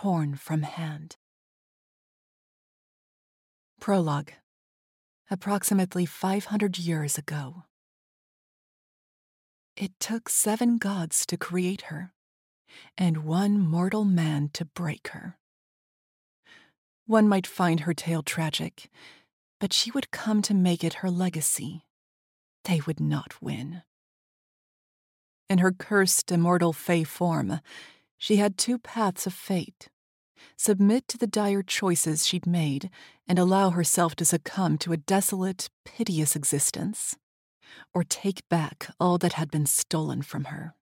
torn from hand. Prologue. Approximately 500 years ago. It took 7 gods to create her, and 1 mortal man to break her. One might find her tale tragic, but she would come to make it her legacy. They would not win. In her cursed immortal fey form, she had 2 paths of fate: submit to the dire choices she'd made and allow herself to succumb to a desolate, piteous existence, or take back all that had been stolen from her.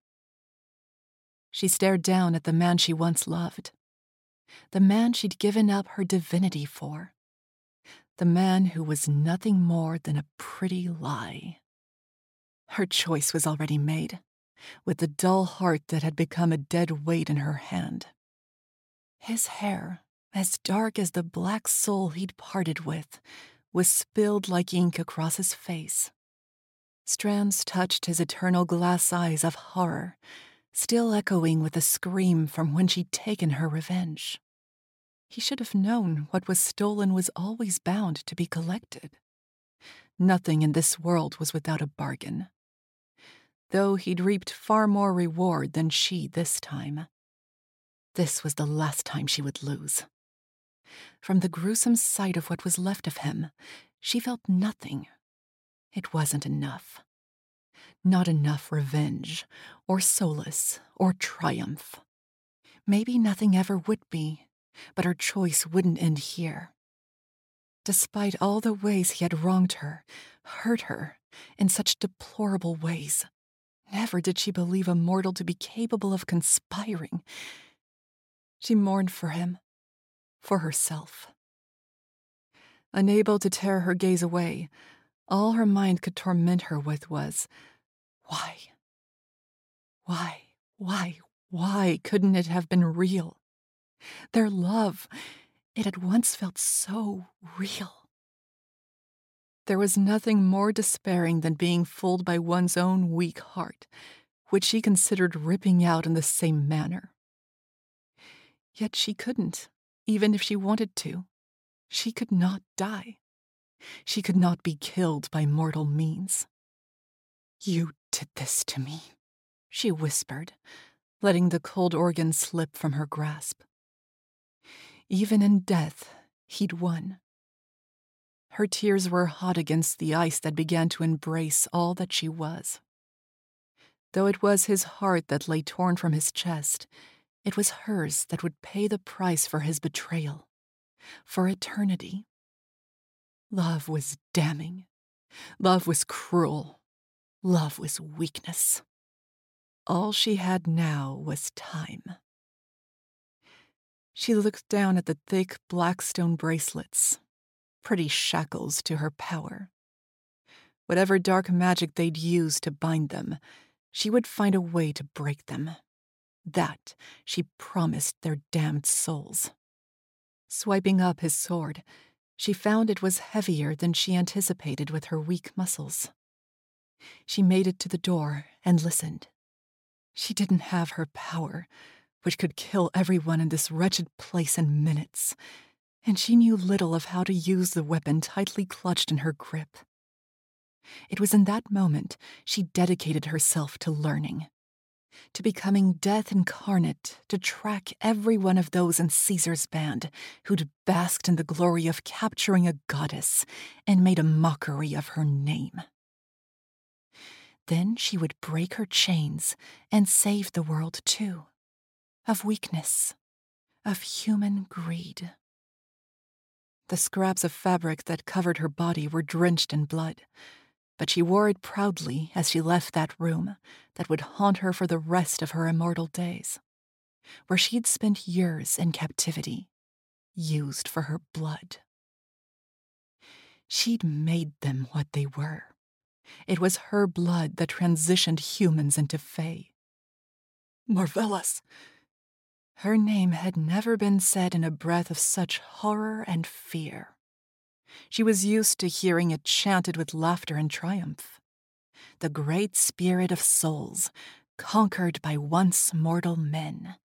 She stared down at the man she once loved, the man she'd given up her divinity for, the man who was nothing more than a pretty lie. Her choice was already made, with the dull heart that had become a dead weight in her hand. His hair, as dark as the black soul he'd parted with, was spilled like ink across his face. Strands touched his eternal glass eyes of horror, still echoing with a scream from when she'd taken her revenge. He should have known what was stolen was always bound to be collected. Nothing in this world was without a bargain, though he'd reaped far more reward than she this time. This was the last time she would lose. From the gruesome sight of what was left of him, she felt nothing. It wasn't enough. Not enough revenge, or solace, or triumph. Maybe nothing ever would be, but her choice wouldn't end here. Despite all the ways he had wronged her, hurt her, in such deplorable ways, never did she believe a mortal to be capable of conspiring. She mourned for him, for herself. Unable to tear her gaze away, all her mind could torment her with was, why? Why couldn't it have been real? Their love, it had once felt so real. There was nothing more despairing than being fooled by one's own weak heart, which she considered ripping out in the same manner. Yet she couldn't, even if she wanted to. She could not die. She could not be killed by mortal means. "You did this to me," she whispered, letting the cold organ slip from her grasp. Even in death, he'd won. Her tears were hot against the ice that began to embrace all that she was. Though it was his heart that lay torn from his chest, it was hers that would pay the price for his betrayal, for eternity. Love was damning. Love was cruel. Love was weakness. All she had now was time. She looked down at the thick black stone bracelets, pretty shackles to her power. Whatever dark magic they'd used to bind them, she would find a way to break them. That she promised their damned souls. Swiping up his sword, she found it was heavier than she anticipated with her weak muscles. She made it to the door and listened. She didn't have her power, which could kill everyone in this wretched place in minutes, and she knew little of how to use the weapon tightly clutched in her grip. It was in that moment she dedicated herself to learning, to becoming death incarnate, to track every one of those in Caesar's band who'd basked in the glory of capturing a goddess and made a mockery of her name. Then she would break her chains and save the world too, of weakness, of human greed. The scraps of fabric that covered her body were drenched in blood, but she wore it proudly as she left that room that would haunt her for the rest of her immortal days, where she'd spent years in captivity, used for her blood. She'd made them what they were. It was her blood that transitioned humans into fae. Marvelous! Her name had never been said in a breath of such horror and fear. She was used to hearing it chanted with laughter and triumph. The great spirit of souls, conquered by once mortal men.